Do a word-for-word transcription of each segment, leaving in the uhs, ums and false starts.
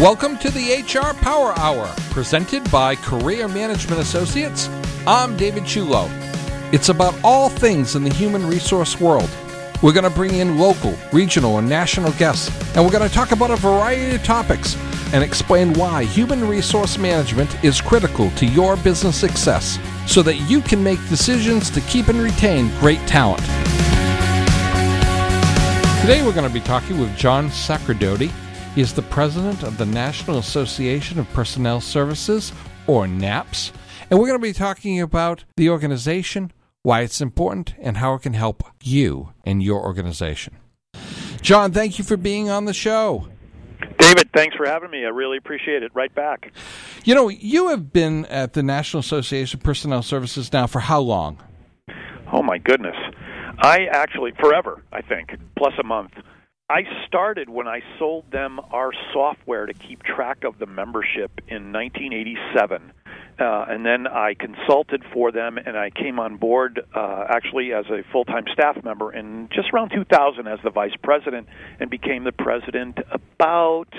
Welcome to the H R Power Hour, presented by Career Management Associates. I'm David Chulo. It's about all things in the human resource world. We're going to bring in local, regional, and national guests, and we're going to talk about a variety of topics and explain why human resource management is critical to your business success so that you can make decisions to keep and retain great talent. Today we're going to be talking with John Sacerdoti. He is the president of the National Association of Personnel Services, or NAPS, and we're going to be talking about the organization, why it's important, and how it can help you and your organization. John, thank you for being on the show. David, thanks for having me. I really appreciate it. Right back. You know, you have been at the National Association of Personnel Services now for how long? Oh, my goodness. I actually, forever, I think, plus a month. I started when I sold them our software to keep track of the membership in nineteen eighty-seven. Uh, and then I consulted for them, and I came on board uh, actually as a full-time staff member in just around two thousand as the vice president, and became the president about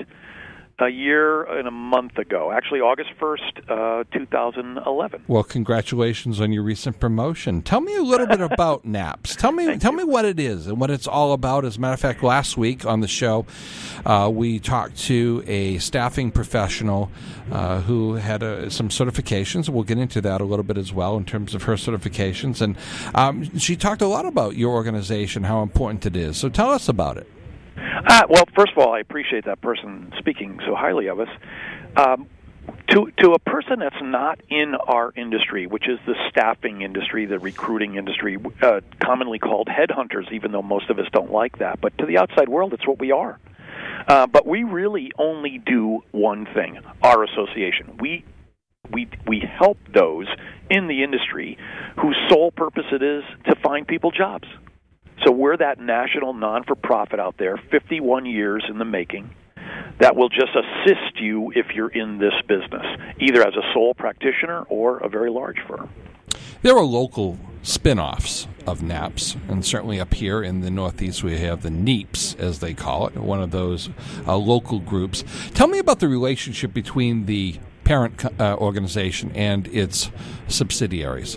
a year and a month ago, actually August first, uh, two thousand eleven. Well, congratulations on your recent promotion. Tell me a little bit about NAPS. Tell me tell me what it is and what it's all about. As a matter of fact, last week on the show, uh, we talked to a staffing professional uh, who had uh, some certifications. We'll get into that a little bit as well in terms of her certifications. And um, she talked a lot about your organization, how important it is. So tell us about it. Uh, well, first of all, I appreciate that person speaking so highly of us. Um, to to a person that's not in our industry, which is the staffing industry, the recruiting industry, uh, commonly called headhunters, even though most of us don't like that, but to the outside world, it's what we are. Uh, but we really only do one thing, our association. We We we help those in the industry whose sole purpose it is to find people jobs. So we're that national non-for-profit out there, fifty-one years in the making, that will just assist you if you're in this business, either as a sole practitioner or a very large firm. There are local spin-offs of NAPS, and certainly up here in the Northeast we have the NEEPS, as they call it, one of those uh, local groups. Tell me about the relationship between the parent uh, organization and its subsidiaries.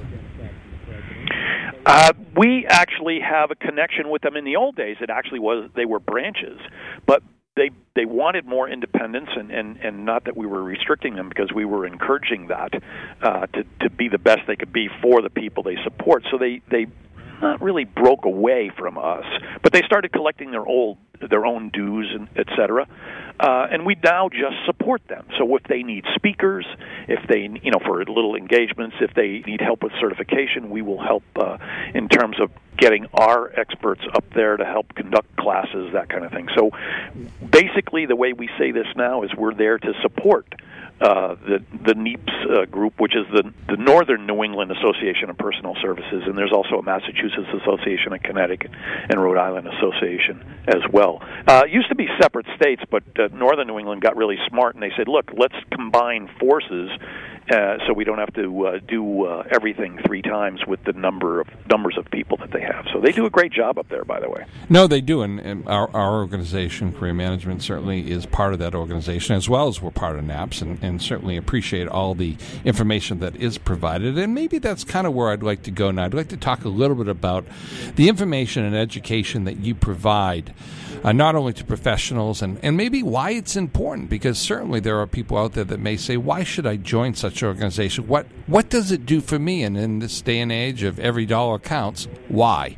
Uh, we actually have a connection with them. In the old days, it actually was they were branches, but they they wanted more independence, and, and, and not that we were restricting them, because we were encouraging that uh, to to be the best they could be for the people they support. So they they not really broke away from us, but they started collecting their old their own dues and et cetera. Uh, and we now just support them. So if they need speakers, if they, you know, for little engagements, if they need help with certification, we will help uh, in terms of getting our experts up there to help conduct classes, that kind of thing. So basically the way we say this now is we're there to support Uh, the the NEEPS uh, group, which is the the Northern New England Association of Personnel Services, and there's also a Massachusetts Association, a Connecticut and Rhode Island Association as well. Uh, it used to be separate states, but uh, Northern New England got really smart, and they said, look, let's combine forces uh, so we don't have to uh, do uh, everything three times with the number of numbers of people that they have. So they do a great job up there, by the way. No, they do, and, and our, our organization, Career Management, certainly is part of that organization, as well as we're part of NAPS, and and certainly appreciate all the information that is provided. And maybe that's kind of where I'd like to go now. I'd like to talk a little bit about the information and education that you provide, uh, not only to professionals, and, and maybe why it's important, because certainly there are people out there that may say, why should I join such an organization? What, what does it do for me? And in this day and age of every dollar counts, why?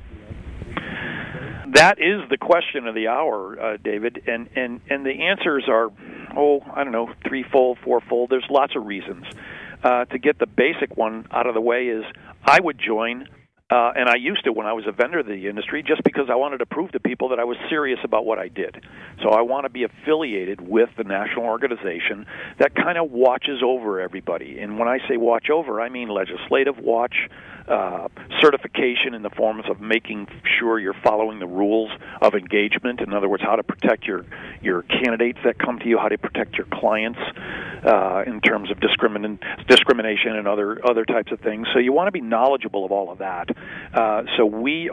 That is the question of the hour, uh, David, and, and, and the answers are, oh, I don't know, threefold, fourfold. There's lots of reasons. Uh, to get the basic one out of the way is I would join, uh, and I used to when I was a vendor of the industry, just because I wanted to prove to people that I was serious about what I did. So I want to be affiliated with the national organization that kind of watches over everybody. And when I say watch over, I mean legislative watch, uh, certification in the forms of making sure you're following the rules of engagement. In other words, how to protect your, your candidates that come to you, how to protect your clients uh, in terms of discrimin- discrimination and other, other types of things. So you want to be knowledgeable of all of that. Uh, so we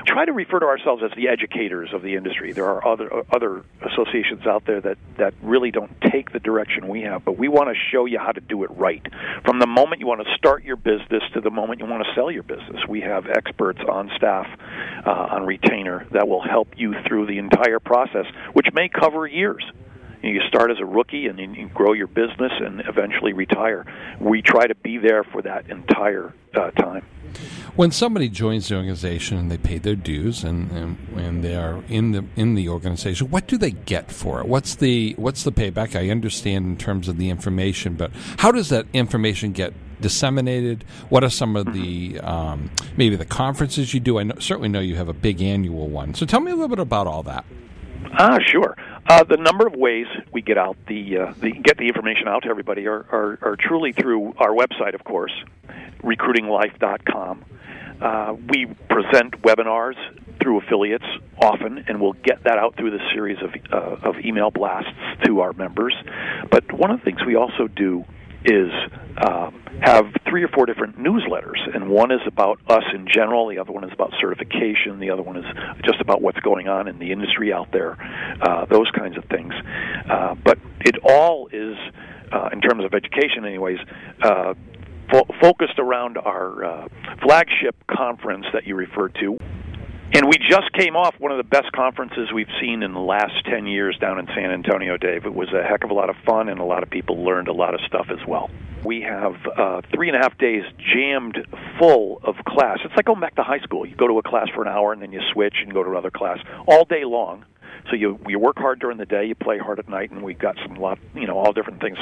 try to refer to ourselves as the educators of the industry. There are other other associations out there that, that really don't take the direction we have, but we want to show you how to do it right. From the moment you want to start your business to the moment you want to sell your business, we have experts on staff, uh, on retainer, that will help you through the entire process, which may cover years. You start as a rookie and you grow your business and eventually retire. We try to be there for that entire uh, time. When somebody joins the organization and they pay their dues and, and and they are in the in the organization, what do they get for it? What's the what's the payback? I understand in terms of the information, but how does that information get disseminated? What are some of the um, maybe the conferences you do? I know, certainly know you have a big annual one. So tell me a little bit about all that. Ah, sure. Uh, the number of ways we get out the, uh, the get the information out to everybody are, are, are truly through our website, of course, recruiting life dot com. Uh, we present webinars through affiliates often, and we'll get that out through the series of uh, of email blasts to our members. But one of the things we also do is uh, have three or four different newsletters, and one is about us in general, the other one is about certification, the other one is just about what's going on in the industry out there, uh, those kinds of things. Uh, but it all is, uh, in terms of education anyways, uh, fo- focused around our uh, flagship conference that you referred to. And we just came off one of the best conferences we've seen in the last ten years down in San Antonio, Dave. It was a heck of a lot of fun, and a lot of people learned a lot of stuff as well. We have uh, three and a half days jammed full of class. It's like going back to high school. You go to a class for an hour, and then you switch and go to another class all day long. So you you work hard during the day, you play hard at night, and we've got some lot, you know, all different things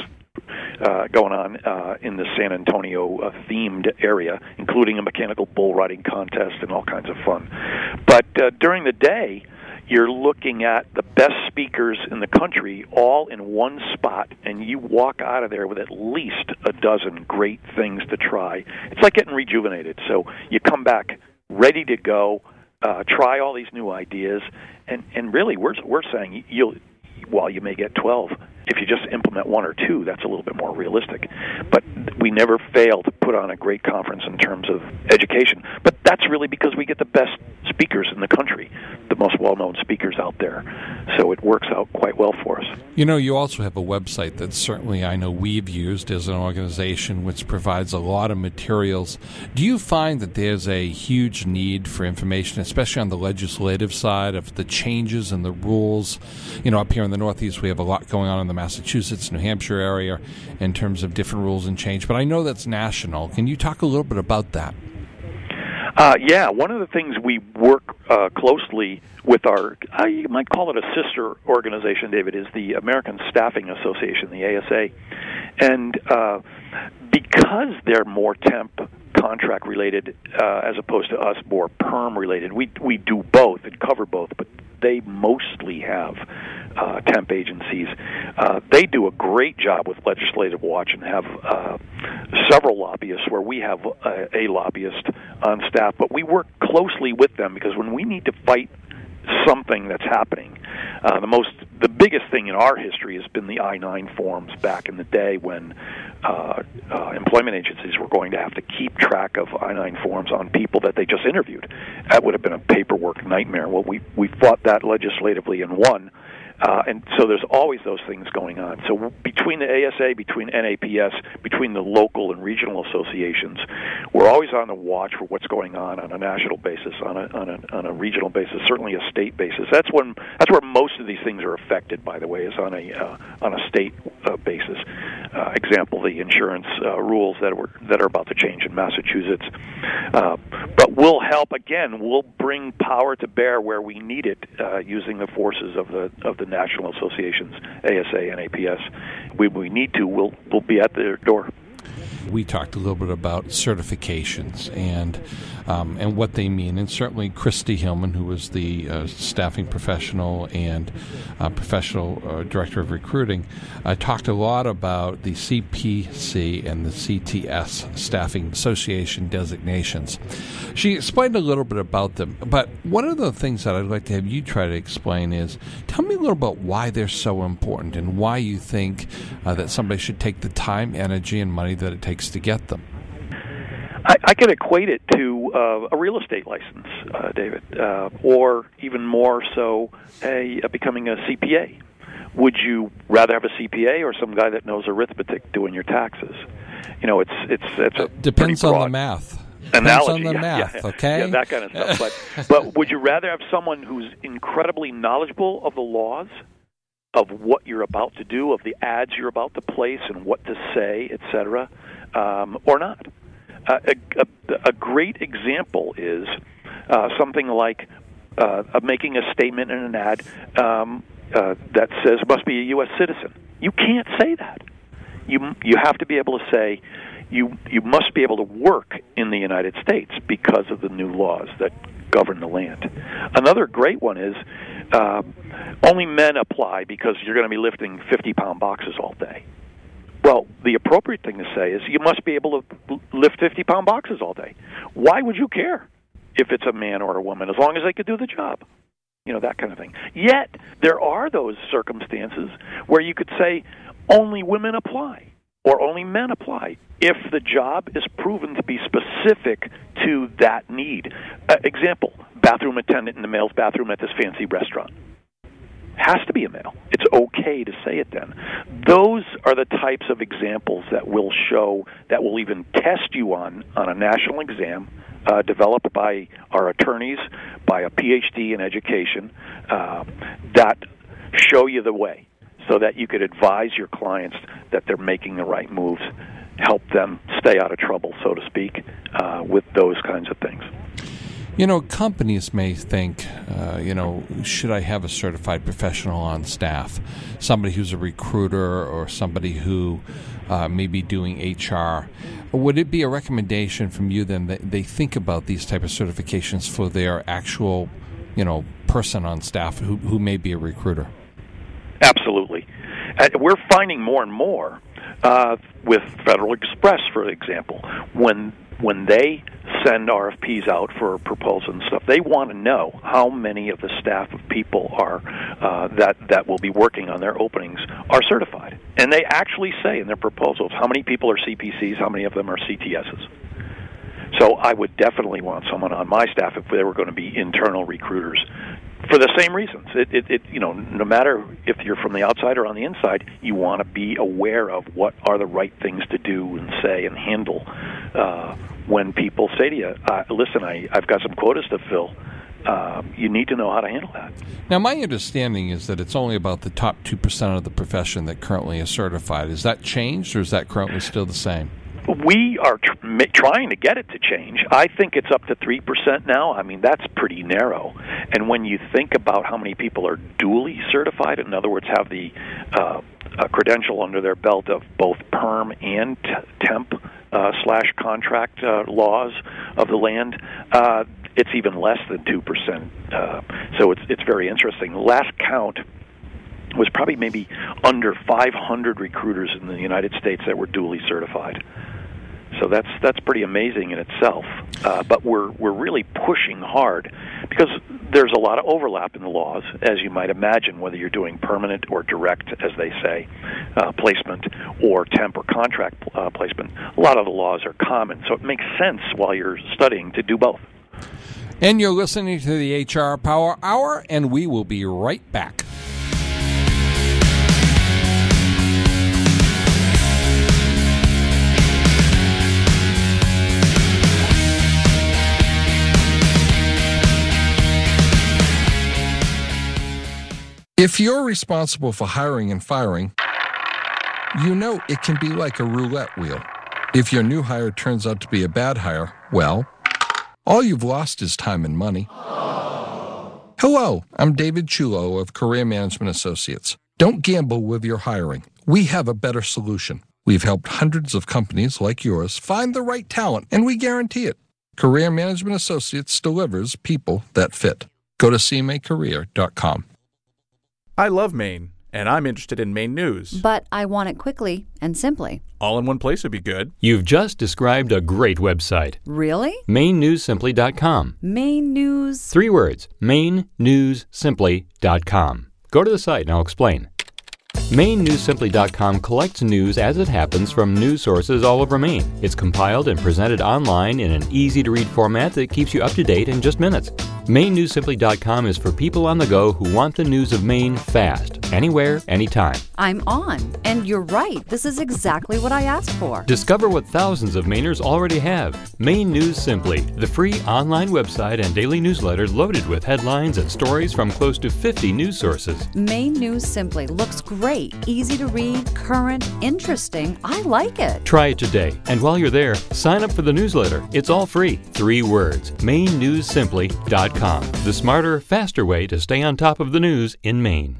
uh, going on uh, in the San Antonio uh, themed area, including a mechanical bull riding contest and all kinds of fun. But uh, during the day, you're looking at the best speakers in the country all in one spot, and you walk out of there with at least a dozen great things to try. It's like getting rejuvenated. So you come back ready to go. Uh, try all these new ideas, and, and really we're we're saying you'll while you may get twelve, if you just implement one or two, that's a little bit more realistic. But we never fail to put on a great conference in terms of education. But that's really because we get the best speakers in the country, the most well-known speakers out there. So it works out quite well for us. You know, you also have a website that certainly I know we've used as an organization, which provides a lot of materials. Do you find that there's a huge need for information, especially on the legislative side of the changes and the rules? You know, up here in the Northeast, we have a lot going on in the Massachusetts, New Hampshire area in terms of different rules and change. But I know that's national. Can you talk a little bit about that? Uh, yeah, one of the things we work uh, closely with our, uh, you might call it a sister organization, David, is the American Staffing Association, the A S A. And uh, because they're more temp contract related uh, as opposed to us more perm related, we we do both and cover both, but they mostly have uh, temp agencies. Uh, they do a great job with Legislative Watch and have uh, several lobbyists where we have a, a lobbyist on staff, but we work closely with them because when we need to fight something that's happening, uh, the most, the biggest thing in our history has been the I nine forms back in the day when uh, uh, employment agencies were going to have to keep track of I nine forms on people that they just interviewed. That would have been a paperwork nightmare. Well, we we fought that legislatively and won. Uh, and so there's always those things going on. So between the A S A, between N A P S, between the local and regional associations, we're always on the watch for what's going on on a national basis, on a on a, on a regional basis, certainly a state basis. That's when that's where most of these things are affected. By the way, is on a uh, on a state uh, basis. Uh, example: the insurance uh, rules that were that are about to change in Massachusetts. Uh, but we'll help again. We'll bring power to bear where we need it, uh, using the forces of the of the national associations, A S A, N A P S. We we need to. We'll we'll be at their door. We talked a little bit about certifications and um, and what they mean, and certainly Christy Hillman, who was the uh, staffing professional and uh, professional uh, director of recruiting, uh, talked a lot about the C P C and the C T S Staffing Association designations. She explained a little bit about them, but one of the things that I'd like to have you try to explain is, tell me a little about why they're so important and why you think uh, that somebody should take the time, energy, and money that it takes to get them. I, I can equate it to you uh, a real estate license, uh, David, uh, or even more so, a, a becoming a C P A? Would you rather have a C P A or some guy that knows arithmetic doing your taxes? You know, it's it's it's a depends pretty broad on the math. Analogy, on the yeah, math, yeah, okay? Yeah, that kind of stuff. But but would you rather have someone who's incredibly knowledgeable of the laws, of what you're about to do, of the ads you're about to place, and what to say, et cetera, um, or not? Uh, a, a, a great example is uh, something like uh, making a statement in an ad um, uh, that says must be a U S citizen. You can't say that. You you have to be able to say you you must be able to work in the United States because of the new laws that govern the land. Another great one is uh, only men apply because you're going to be lifting fifty-pound boxes all day. Well, the appropriate thing to say is you must be able to lift fifty-pound boxes all day. Why would you care if it's a man or a woman, as long as they could do the job? You know, that kind of thing. Yet, there are those circumstances where you could say only women apply or only men apply if the job is proven to be specific to that need. Uh, example, bathroom attendant in the male's bathroom at this fancy restaurant. Has to be a male. It's okay to say it then. Those are the types of examples that will show, that will even test you on, on a national exam uh, developed by our attorneys, by a P H D in education, uh, that show you the way so that you could advise your clients that they're making the right moves, help them stay out of trouble, so to speak, uh, with those kinds of things. You know, companies may think, uh, you know, should I have a certified professional on staff? Somebody who's a recruiter or somebody who uh, may be doing H R. Would it be a recommendation from you then that they think about these type of certifications for their actual, you know, person on staff who, who may be a recruiter? Absolutely. And we're finding more and more uh, with Federal Express, for example, when when they send R F Ps out for proposals and stuff, they want to know how many of the staff of people are uh, that that will be working on their openings are certified. And they actually say in their proposals how many people are C P Cs, how many of them are C T Ss. So I would definitely want someone on my staff if they were going to be internal recruiters. For the same reasons, it, it, it, you know, no matter if you're from the outside or on the inside, you want to be aware of what are the right things to do and say and handle uh, when people say to you, uh, "Listen, I, I've got some quotas to fill." Uh, you need to know how to handle that. Now, my understanding is that it's only about the top two percent of the profession that currently is certified. Is that changed, or is that currently still the same? We are tr- trying to get it to change. I think it's up to three percent now. I mean, that's pretty narrow. And when you think about how many people are dually certified, in other words, have the uh, a credential under their belt of both perm and t- temp uh, slash contract uh, laws of the land, uh, it's even less than two percent. Uh, so it's it's very interesting. Last count was probably maybe under five hundred recruiters in the United States that were dually certified. So that's that's pretty amazing in itself. Uh, but we're we're really pushing hard because there's a lot of overlap in the laws, as you might imagine, whether you're doing permanent or direct, as they say, uh, placement, or temp or contract uh, placement. A lot of the laws are common, so it makes sense while you're studying to do both. And you're listening to the H R Power Hour, and we will be right back. If you're responsible for hiring and firing, you know it can be like a roulette wheel. If your new hire turns out to be a bad hire, well, all you've lost is time and money. Hello, I'm David Chulo of Career Management Associates. Don't gamble with your hiring. We have a better solution. We've helped hundreds of companies like yours find the right talent, and we guarantee it. Career Management Associates delivers people that fit. Go to c m a career dot com. I love Maine, and I'm interested in Maine news. But I want it quickly and simply. All in one place would be good. You've just described a great website. Really? Maine News Simply dot com. Maine News. Three words. Maine News Simply dot com. Go to the site and I'll explain. Maine News Simply dot com collects news as it happens from news sources all over Maine. It's compiled and presented online in an easy-to-read format that keeps you up to date in just minutes. Maine News Simply dot com is for people on the go who want the news of Maine fast, anywhere, anytime. I'm on. And you're right. This is exactly what I asked for. Discover what thousands of Mainers already have. Maine News Simply, the free online website and daily newsletter loaded with headlines and stories from close to fifty news sources. Maine News Simply looks great. Easy to read, current, interesting. I like it. Try it today. And while you're there, sign up for the newsletter. It's all free. Three words. Maine News Simply dot com. The smarter, faster way to stay on top of the news in Maine.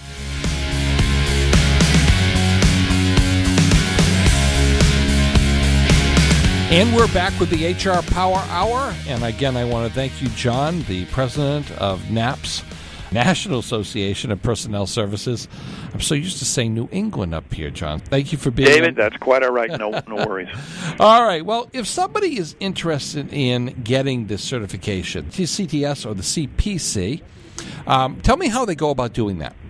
And we're back with the H R Power Hour. And again, I want to thank you, John, the president of NAPS, National Association of Personnel Services. I'm so used to saying New England up here, John. Thank you for being David, on. that's quite all right. No, no worries. All right. Well, if somebody is interested in getting this certification, the C T S or the C P C, um, tell me how they go about doing that.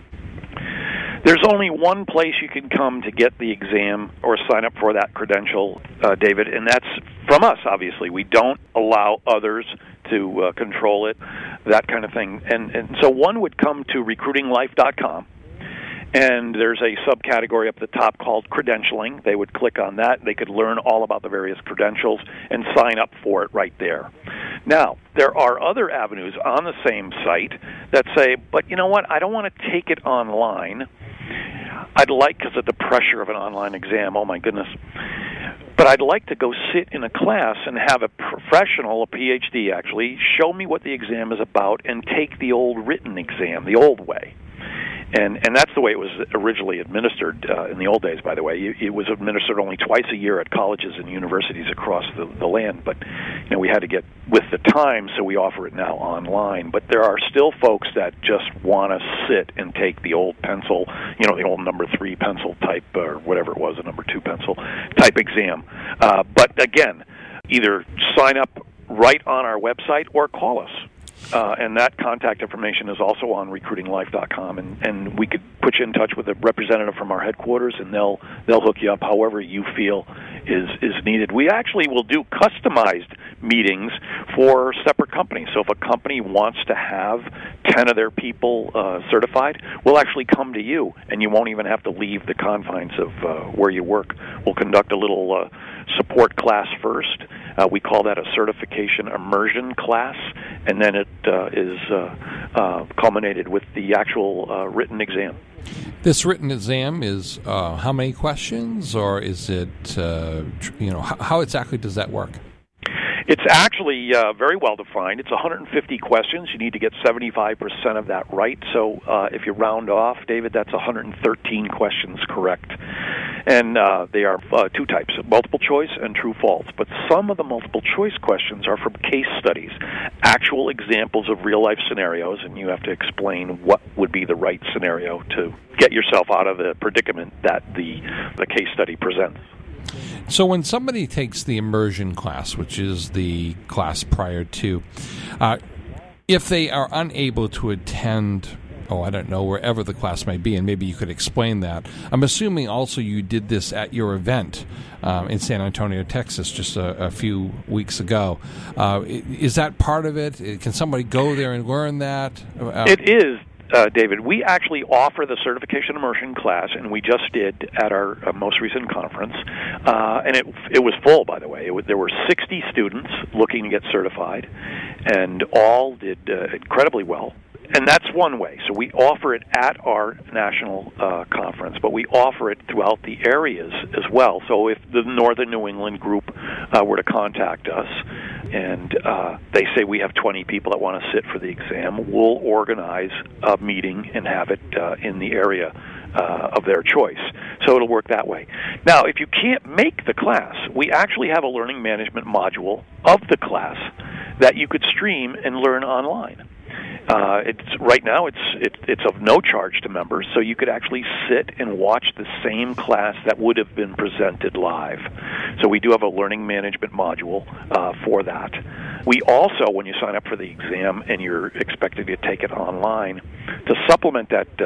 There's only one place you can come to get the exam or sign up for that credential, uh, David, and that's from us, obviously. We don't allow others to uh, control it, that kind of thing. And, and so one would come to recruiting life dot com, and there's a subcategory up at the top called credentialing. They would click on that. They could learn all about the various credentials and sign up for it right there. Now, there are other avenues on the same site that say, but you know what, I don't want to take it online. I'd like, because of the pressure of an online exam, oh my goodness, but I'd like to go sit in a class and have a professional, a P H D actually, show me what the exam is about and take the old written exam, the old way. And and that's the way it was originally administered uh, in the old days, by the way. It, it was administered only twice a year at colleges and universities across the, the land. But you know, we had to get with the times, so we offer it now online. But there are still folks that just want to sit and take the old pencil, you know, the old number three pencil type, or whatever it was, a number two pencil type exam. Uh, but again, either sign up right on our website or call us. Uh, and that contact information is also on recruiting life dot com, and, and we could put you in touch with a representative from our headquarters, and they'll they'll hook you up however you feel is is needed. We actually will do customized meetings for separate companies. So if a company wants to have ten of their people uh, certified, we'll actually come to you, and you won't even have to leave the confines of uh, where you work. We'll conduct a little uh, support class first. Uh, we call that a certification immersion class, and then it uh, is uh, uh, culminated with the actual uh, written exam. This written exam is uh, how many questions, or is it, uh, tr- you know, how, how exactly does that work? It's actually uh, very well defined. It's one hundred fifty questions. You need to get seventy-five percent of that right. So uh, if you round off, David, that's one hundred thirteen questions correct. And uh, they are uh, two types, multiple choice and true false. But some of the multiple choice questions are from case studies, actual examples of real-life scenarios, and you have to explain what would be the right scenario to get yourself out of the predicament that the, the case study presents. So when somebody takes the immersion class, which is the class prior to, uh, if they are unable to attend, oh, I don't know, wherever the class may be, and maybe you could explain that. I'm assuming also you did this at your event um, in San Antonio, Texas, just a, a few weeks ago. Uh, is that part of it? Can somebody go there and learn that? Uh, it is. Uh, David, we actually offer the certification immersion class, and we just did at our uh, most recent conference. Uh, and it it was full, by the way. It was, there were sixty students looking to get certified, and all did uh, incredibly well. And that's one way. So we offer it at our national uh, conference, but we offer it throughout the areas as well. So if the Northern New England group uh, were to contact us and uh, they say we have twenty people that want to sit for the exam, we'll organize a meeting and have it uh, in the area uh, of their choice. So it'll work that way. Now, if you can't make the class, we actually have a learning management module of the class that you could stream and learn online. Uh, it's right now it's it, it's of no charge to members, so you could actually sit and watch the same class that would have been presented live. So we do have a learning management module uh, for that. We also, when you sign up for the exam and you're expected to take it online, to supplement that uh,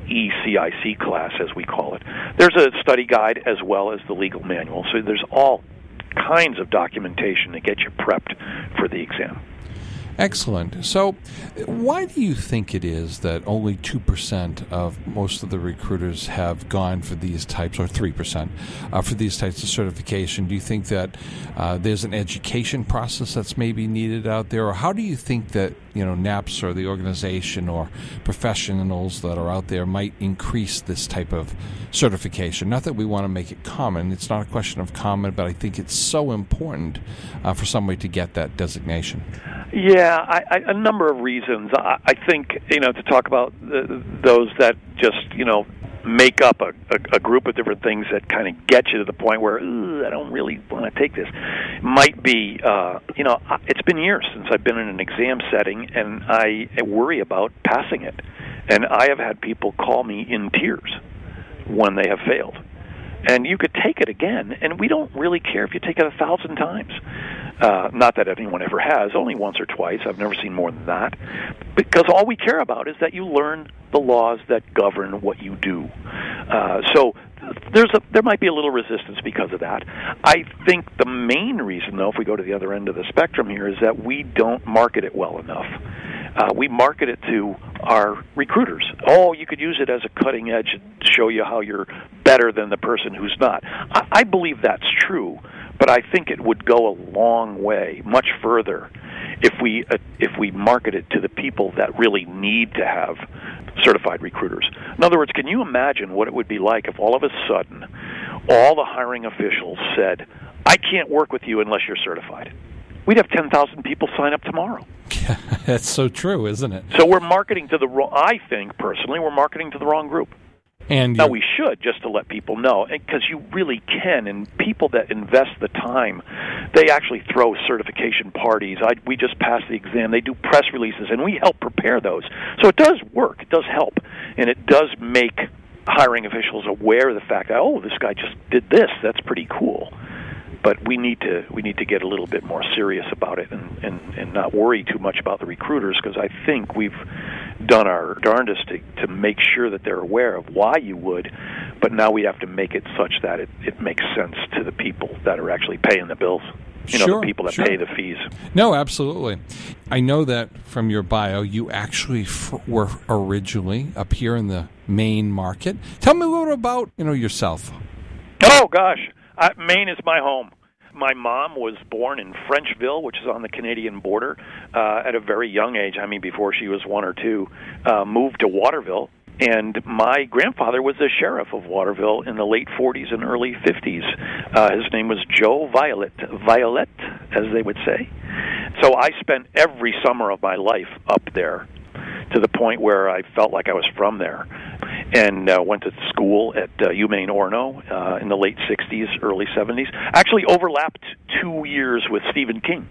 E C I C class, as we call it. There's a study guide as well as the legal manual, so there's all kinds of documentation to get you prepped for the exam. Excellent. So why do you think it is that only two percent of most of the recruiters have gone for these types, or three percent, uh, for these types of certification? Do you think that uh, there's an education process that's maybe needed out there? Or how do you think that, you know, NAPS or the organization or professionals that are out there might increase this type of certification? Not that we want to make it common. It's not a question of common, but I think it's so important uh, for somebody to get that designation. Yeah, I, I, a number of reasons. I, I think, you know, to talk about the, those that just, you know, make up a, a, a group of different things that kind of get you to the point where, I don't really want to take this, might be, uh, you know, it's been years since I've been in an exam setting, and I worry about passing it. And I have had people call me in tears when they have failed. And you could take it again, and we don't really care if you take it a thousand times. Uh, not that anyone ever has, only once or twice. I've never seen more than that. Because all we care about is that you learn the laws that govern what you do. Uh, so there's a, there might be a little resistance because of that. I think the main reason, though, if we go to the other end of the spectrum here, is that we don't market it well enough. Uh, we market it to our recruiters. Oh, you could use it as a cutting edge to show you how you're better than the person who's not. I, I believe that's true, but I think it would go a long way, much further, if we uh, if we market it to the people that really need to have certified recruiters. In other words, can you imagine what it would be like if all of a sudden all the hiring officials said, I can't work with you unless you're certified? We'd have ten thousand people sign up tomorrow. Yeah, that's so true, isn't it? So we're marketing to the wrong, I think, personally, we're marketing to the wrong group. And now, we should, just to let people know, because you really can, and people that invest the time, they actually throw certification parties. I, we just passed the exam. They do press releases, and we help prepare those. So it does work. It does help, and it does make hiring officials aware of the fact that, oh, this guy just did this. That's pretty cool. But we need to we need to get a little bit more serious about it and, and, and not worry too much about the recruiters, because I think we've done our darndest to, to make sure that they're aware of why you would, but now we have to make it such that it, it makes sense to the people that are actually paying the bills. You know, sure, the people that sure. pay the fees. No, absolutely. I know that from your bio, you actually f- were originally up here in the Maine market. Tell me a little about, you know, yourself. Oh, gosh. Uh, Maine is my home. My mom was born in Frenchville, which is on the Canadian border, uh, at a very young age. I mean, before she was one or two, uh, moved to Waterville. And my grandfather was the sheriff of Waterville in the late forties and early fifties. Uh, his name was Joe Violet, Violet, as they would say. So I spent every summer of my life up there, to the point where I felt like I was from there, and uh, went to school at uh, UMaine Orono uh, in the late sixties, early seventies. Actually overlapped two years with Stephen King,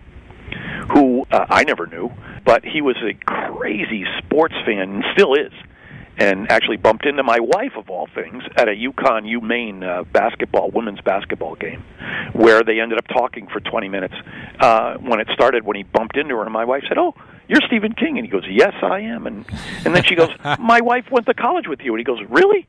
who uh, I never knew, but he was a crazy sports fan, and still is, and actually bumped into my wife, of all things, at a UConn UMaine uh, basketball, women's basketball game, where they ended up talking for twenty minutes. Uh, when it started, when he bumped into her, and my wife said, oh, you're Stephen King. And he goes, yes, I am. And and then she goes, my wife went to college with you. And he goes, really?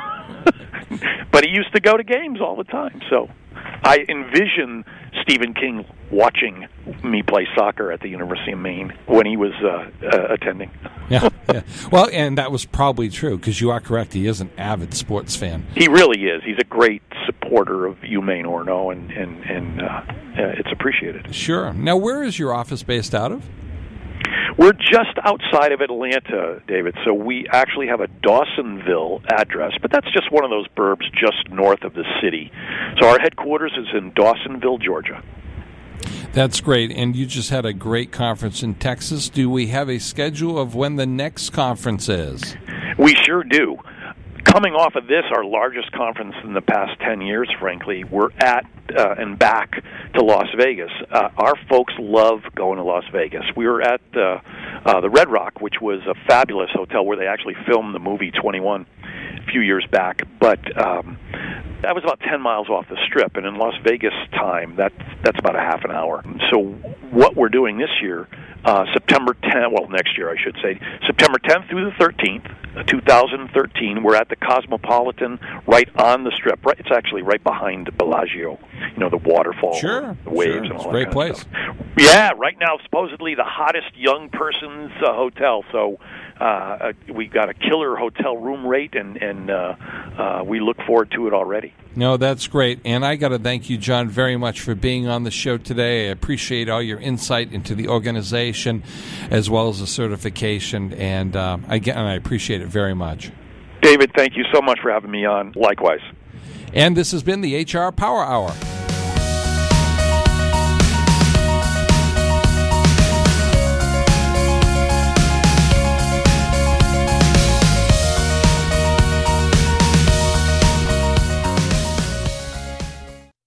But he used to go to games all the time. So I envision Stephen King watching me play soccer at the University of Maine when he was uh, uh, attending. yeah, yeah. Well, and that was probably true, because you are correct. He is an avid sports fan. He really is. He's a great supporter of UMaine Orono, and, and, and uh, uh, it's appreciated. Sure. Now, where is your office based out of? We're just outside of Atlanta, David, so we actually have a Dawsonville address, but that's just one of those burbs just north of the city. So our headquarters is in Dawsonville, Georgia. That's great, and you just had a great conference in Texas. Do we have a schedule of when the next conference is? We sure do. Coming off of this, our largest conference in the past ten years, frankly, we're at uh, and back to Las Vegas. Uh, our folks love going to Las Vegas. We were at uh, uh, the Red Rock, which was a fabulous hotel where they actually filmed the movie twenty-one a few years back, but um, that was about ten miles off the Strip, and in Las Vegas time, that, that's about a half an hour. So what we're doing this year, uh, September tenth, well, next year I should say, September tenth through the thirteenth, two thousand thirteen. We're at the Cosmopolitan, right on the Strip. Right, it's actually right behind Bellagio. You know, the waterfall, sure, the waves, sure. and all It's that a great kind place. of stuff. Yeah, right now supposedly the hottest young person's uh, hotel. So uh, we got a killer hotel room rate, and and uh, uh, we look forward to it already. No, that's great. And I got to thank you, John, very much for being on the show today. I appreciate all your insight into the organization as well as the certification. And uh, again, I appreciate it very much. David, thank you so much for having me on. Likewise. And this has been the H R Power Hour.